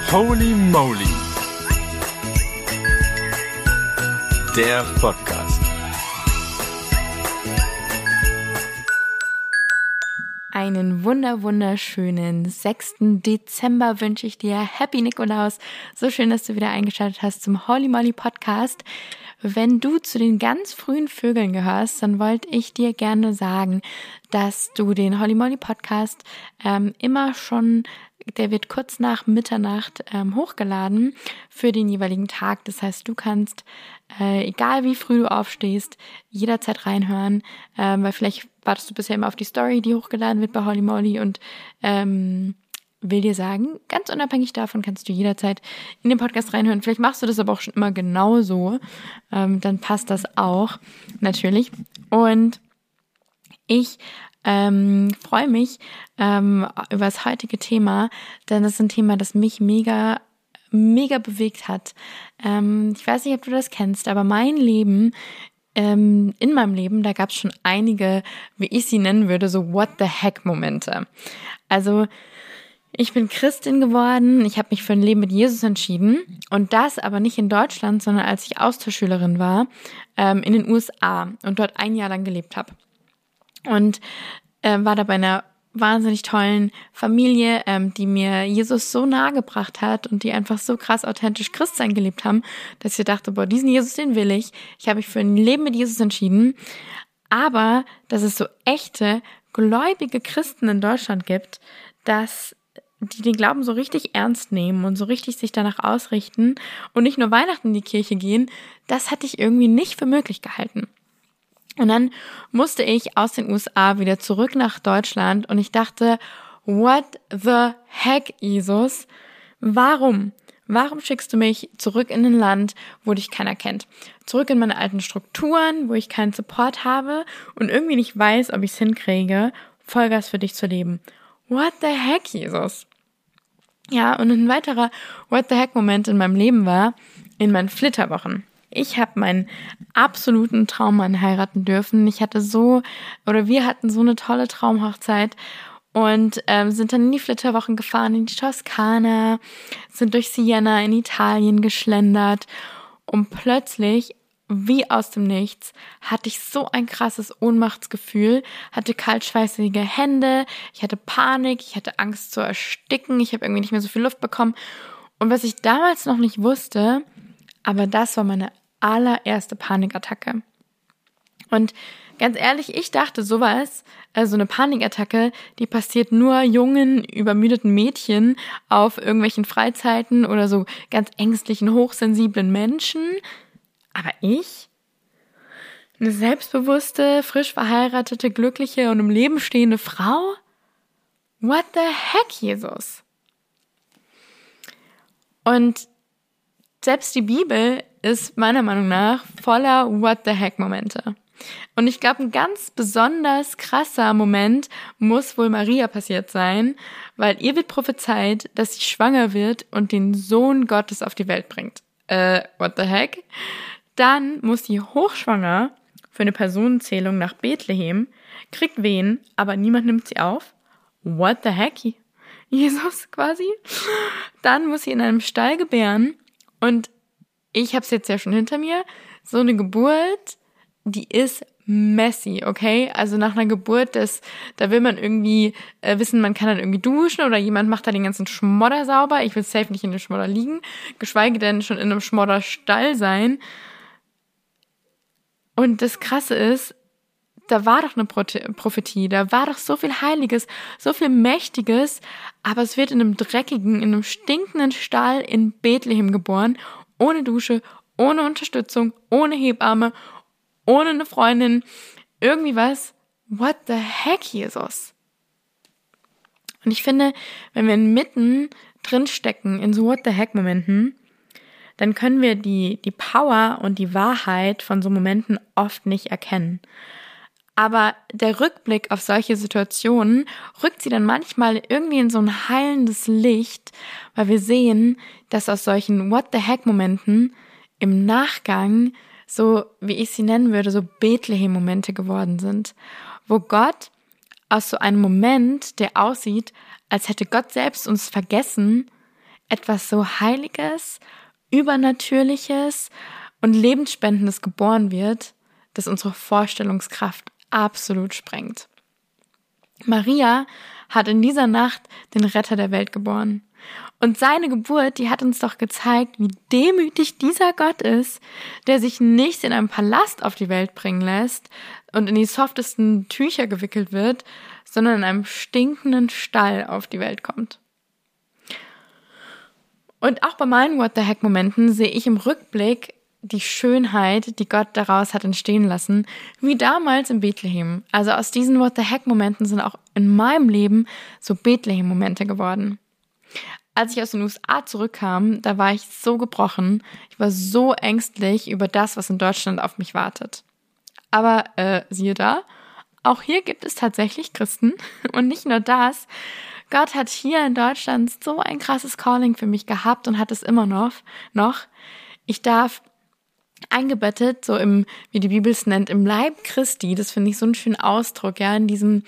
Holy Moly, der Podcast. Einen wunderschönen 6. Dezember wünsche ich dir. Happy Nikolaus. So schön, dass du wieder eingeschaltet hast zum Holy Moly Podcast. Wenn du zu den ganz frühen Vögeln gehörst, dann wollte ich dir gerne sagen, dass du den Holy Moly Podcast immer schon, der wird kurz nach Mitternacht hochgeladen für den jeweiligen Tag. Das heißt, du kannst, egal wie früh du aufstehst, jederzeit reinhören, weil vielleicht wartest du bisher immer auf die Story, die hochgeladen wird bei Holy Moly und will dir sagen, ganz unabhängig davon kannst du jederzeit in den Podcast reinhören. Vielleicht machst du das aber auch schon immer genauso, dann passt das auch natürlich. Und ich freue mich über das heutige Thema, denn das ist ein Thema, das mich mega bewegt hat. Ich weiß nicht, ob du das kennst, aber mein Leben, in meinem Leben, da gab es schon einige, wie ich sie nennen würde, so what the heck Momente. Also ich bin Christin geworden, ich habe mich für ein Leben mit Jesus entschieden und das aber nicht in Deutschland, sondern als ich Austauschschülerin war, in den USA und dort ein Jahr lang gelebt habe. Und war da bei einer wahnsinnig tollen Familie, die mir Jesus so nahe gebracht hat und die einfach so krass authentisch Christsein gelebt haben, dass ich dachte, boah, diesen Jesus, den will ich. Ich habe mich für ein Leben mit Jesus entschieden. Aber dass es so echte, gläubige Christen in Deutschland gibt, dass die den Glauben so richtig ernst nehmen und so richtig sich danach ausrichten und nicht nur Weihnachten in die Kirche gehen, das hatte ich irgendwie nicht für möglich gehalten. Und dann musste ich aus den USA wieder zurück nach Deutschland und ich dachte, what the heck, Jesus? Warum? Warum schickst du mich zurück in ein Land, wo dich keiner kennt? Zurück in meine alten Strukturen, wo ich keinen Support habe und irgendwie nicht weiß, ob ich es hinkriege, Vollgas für dich zu leben. What the heck, Jesus? Ja, und ein weiterer What the heck Moment in meinem Leben war in meinen Flitterwochen. Ich habe meinen absoluten Traummann heiraten dürfen. Wir hatten so eine tolle Traumhochzeit und sind dann in die Flitterwochen gefahren, in die Toskana, sind durch Siena in Italien geschlendert und plötzlich, wie aus dem Nichts, hatte ich so ein krasses Ohnmachtsgefühl, hatte kaltschweißige Hände, ich hatte Panik, ich hatte Angst zu ersticken, ich habe irgendwie nicht mehr so viel Luft bekommen. Und was ich damals noch nicht wusste, aber das war meine allererste Panikattacke. Und ganz ehrlich, ich dachte sowas, also eine Panikattacke, die passiert nur jungen, übermüdeten Mädchen auf irgendwelchen Freizeiten oder so ganz ängstlichen, hochsensiblen Menschen. Aber ich, eine selbstbewusste, frisch verheiratete, glückliche und im Leben stehende Frau? What the heck, Jesus? Und selbst die Bibel ist meiner Meinung nach voller What the heck Momente. Und ich glaube, ein ganz besonders krasser Moment muss wohl Maria passiert sein, weil ihr wird prophezeit, dass sie schwanger wird und den Sohn Gottes auf die Welt bringt. What the heck? Dann muss sie hochschwanger für eine Personenzählung nach Bethlehem, kriegt Wehen, aber niemand nimmt sie auf. What the heck? Jesus quasi. Dann muss sie in einem Stall gebären und ich habe es jetzt ja schon hinter mir. So eine Geburt, die ist messy, okay? Also nach einer Geburt, da will man irgendwie wissen, man kann dann irgendwie duschen oder jemand macht da den ganzen Schmodder sauber. Ich will safe nicht in dem Schmodder liegen, geschweige denn schon in einem Schmodderstall sein. Und das Krasse ist, da war doch eine Prophetie, da war doch so viel Heiliges, so viel Mächtiges, aber es wird in einem dreckigen, in einem stinkenden Stall in Bethlehem geboren, ohne Dusche, ohne Unterstützung, ohne Hebamme, ohne eine Freundin, irgendwie was. What the heck, Jesus? Und ich finde, wenn wir mitten drin stecken in so What the heck Momenten, dann können wir die Power und die Wahrheit von so Momenten oft nicht erkennen. Aber der Rückblick auf solche Situationen rückt sie dann manchmal irgendwie in so ein heilendes Licht, weil wir sehen, dass aus solchen What the heck Momenten im Nachgang so, wie ich sie nennen würde, so Bethlehem-Momente geworden sind, wo Gott aus so einem Moment, der aussieht, als hätte Gott selbst uns vergessen, etwas so Heiliges, Übernatürliches und Lebensspendendes geboren wird, das unsere Vorstellungskraft absolut sprengt. Maria hat in dieser Nacht den Retter der Welt geboren. Und seine Geburt, die hat uns doch gezeigt, wie demütig dieser Gott ist, der sich nicht in einem Palast auf die Welt bringen lässt und in die softesten Tücher gewickelt wird, sondern in einem stinkenden Stall auf die Welt kommt. Und auch bei meinen What-the-Heck-Momenten sehe ich im Rückblick die Schönheit, die Gott daraus hat entstehen lassen, wie damals in Bethlehem. Also aus diesen What-the-Heck-Momenten sind auch in meinem Leben so Bethlehem-Momente geworden. Als ich aus den USA zurückkam, da war ich so gebrochen. Ich war so ängstlich über das, was in Deutschland auf mich wartet. Aber siehe da, auch hier gibt es tatsächlich Christen. Und nicht nur das, Gott hat hier in Deutschland so ein krasses Calling für mich gehabt und hat es immer noch. Ich darf eingebettet, so im, wie die Bibel es nennt, im Leib Christi, das finde ich so einen schönen Ausdruck, ja, in diesem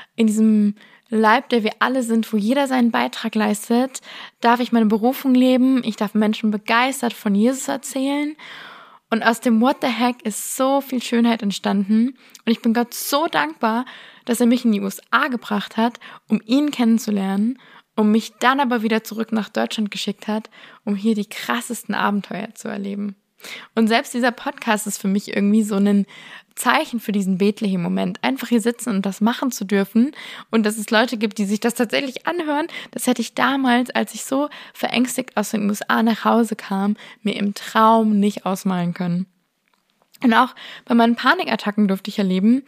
Leib, der wir alle sind, wo jeder seinen Beitrag leistet, darf ich meine Berufung leben, ich darf Menschen begeistert von Jesus erzählen und aus dem What the Heck ist so viel Schönheit entstanden und ich bin Gott so dankbar, dass er mich in die USA gebracht hat, um ihn kennenzulernen, um mich dann aber wieder zurück nach Deutschland geschickt hat, um hier die krassesten Abenteuer zu erleben. Und selbst dieser Podcast ist für mich irgendwie so ein Zeichen für diesen Bethlehem-Moment. Einfach hier sitzen und das machen zu dürfen und dass es Leute gibt, die sich das tatsächlich anhören, das hätte ich damals, als ich so verängstigt aus den USA nach Hause kam, mir im Traum nicht ausmalen können. Und auch bei meinen Panikattacken durfte ich erleben,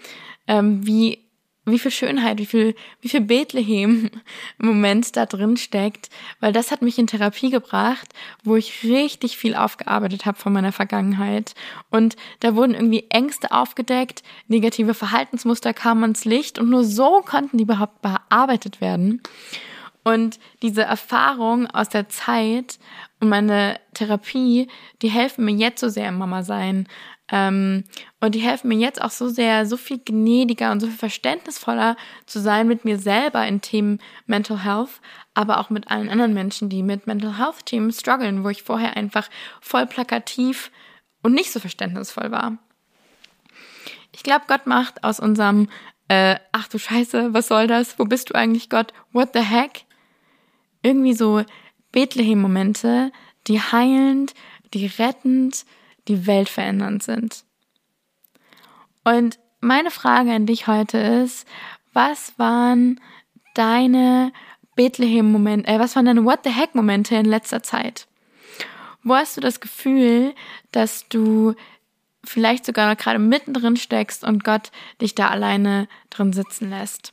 wie viel Schönheit, wie viel Bethlehem im Moment da drin steckt, weil das hat mich in Therapie gebracht, wo ich richtig viel aufgearbeitet habe von meiner Vergangenheit und da wurden irgendwie Ängste aufgedeckt, negative Verhaltensmuster kamen ans Licht und nur so konnten die überhaupt bearbeitet werden. Und diese Erfahrung aus der Zeit und meine Therapie, die helfen mir jetzt so sehr im Mama-Sein. Und die helfen mir jetzt auch so sehr, so viel gnädiger und so viel verständnisvoller zu sein mit mir selber in Themen Mental Health, aber auch mit allen anderen Menschen, die mit Mental Health Themen strugglen, wo ich vorher einfach voll plakativ und nicht so verständnisvoll war. Ich glaube, Gott macht aus unserem ach du Scheiße, was soll das? Wo bist du eigentlich, Gott? What the heck? Irgendwie so Bethlehem-Momente, die heilend, die rettend, die Welt verändernd sind. Und meine Frage an dich heute ist, was waren deine Bethlehem-Momente, was waren deine What-the-Heck-Momente in letzter Zeit? Wo hast du das Gefühl, dass du vielleicht sogar gerade mittendrin steckst und Gott dich da alleine drin sitzen lässt?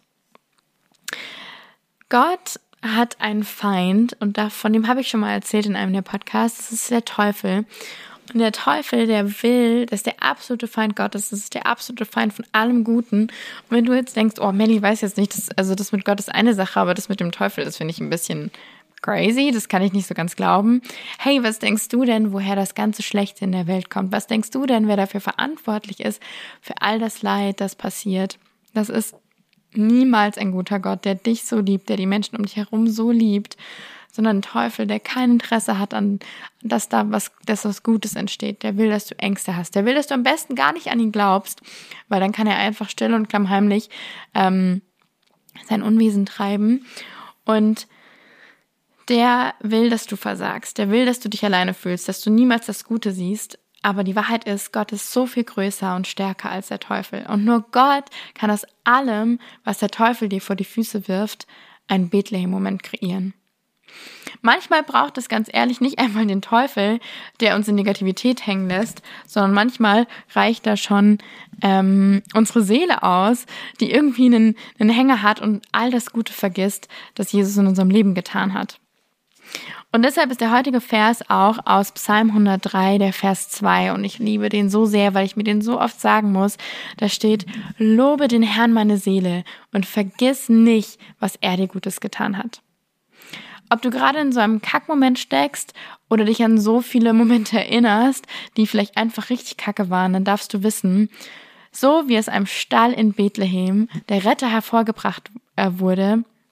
Gott hat einen Feind und von dem habe ich schon mal erzählt in einem der Podcasts, das ist der Teufel. Und der Teufel, der will, das ist der absolute Feind Gottes, das ist der absolute Feind von allem Guten. Und wenn du jetzt denkst, oh, Melly weiß jetzt nicht, das mit Gott ist eine Sache, aber das mit dem Teufel, das finde ich ein bisschen crazy, das kann ich nicht so ganz glauben. Hey, was denkst du denn, woher das ganze Schlechte in der Welt kommt? Was denkst du denn, wer dafür verantwortlich ist, für all das Leid, das passiert? Das ist niemals ein guter Gott, der dich so liebt, der die Menschen um dich herum so liebt, sondern ein Teufel, der kein Interesse hat an, dass was Gutes entsteht. Der will, dass du Ängste hast. Der will, dass du am besten gar nicht an ihn glaubst, weil dann kann er einfach still und klammheimlich sein Unwesen treiben. Und der will, dass du versagst. Der will, dass du dich alleine fühlst, dass du niemals das Gute siehst. Aber die Wahrheit ist, Gott ist so viel größer und stärker als der Teufel. Und nur Gott kann aus allem, was der Teufel dir vor die Füße wirft, einen Bethlehem-Moment kreieren. Manchmal braucht es ganz ehrlich nicht einmal den Teufel, der uns in Negativität hängen lässt, sondern manchmal reicht da schon unsere Seele aus, die irgendwie einen Hänger hat und all das Gute vergisst, das Jesus in unserem Leben getan hat. Und deshalb ist der heutige Vers auch aus Psalm 103, der Vers 2. Und ich liebe den so sehr, weil ich mir den so oft sagen muss. Da steht, lobe den Herrn meine Seele und vergiss nicht, was er dir Gutes getan hat. Ob du gerade in so einem Kackmoment steckst oder dich an so viele Momente erinnerst, die vielleicht einfach richtig kacke waren, dann darfst du wissen, so wie es einem Stall in Bethlehem der Retter hervorgebracht wurde,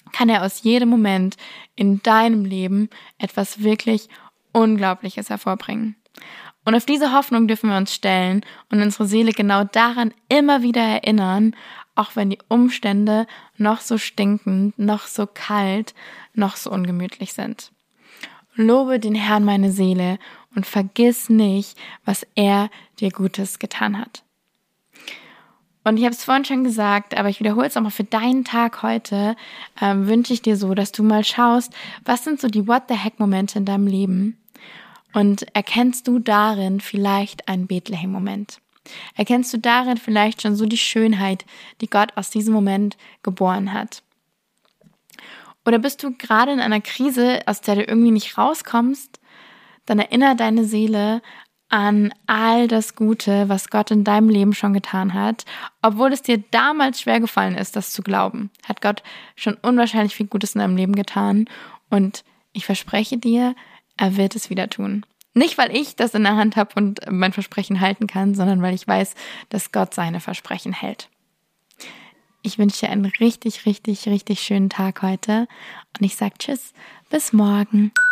kann er aus jedem Moment in deinem Leben etwas wirklich Unglaubliches hervorbringen. Und auf diese Hoffnung dürfen wir uns stellen und unsere Seele genau daran immer wieder erinnern, auch wenn die Umstände noch so stinkend, noch so kalt, noch so ungemütlich sind. Lobe den Herrn, meine Seele, und vergiss nicht, was er dir Gutes getan hat. Und ich habe es vorhin schon gesagt, aber ich wiederhole es auch mal für deinen Tag heute, wünsche ich dir so, dass du mal schaust, was sind so die What-the-heck-Momente in deinem Leben und erkennst du darin vielleicht einen Bethlehem-Moment? Erkennst du darin vielleicht schon so die Schönheit, die Gott aus diesem Moment geboren hat? Oder bist du gerade in einer Krise, aus der du irgendwie nicht rauskommst? Dann erinnere deine Seele an all das Gute, was Gott in deinem Leben schon getan hat. Obwohl es dir damals schwer gefallen ist, das zu glauben, hat Gott schon unwahrscheinlich viel Gutes in deinem Leben getan. Und ich verspreche dir, er wird es wieder tun. Nicht, weil ich das in der Hand habe und mein Versprechen halten kann, sondern weil ich weiß, dass Gott seine Versprechen hält. Ich wünsche dir einen richtig, richtig, richtig schönen Tag heute und ich sage Tschüss, bis morgen.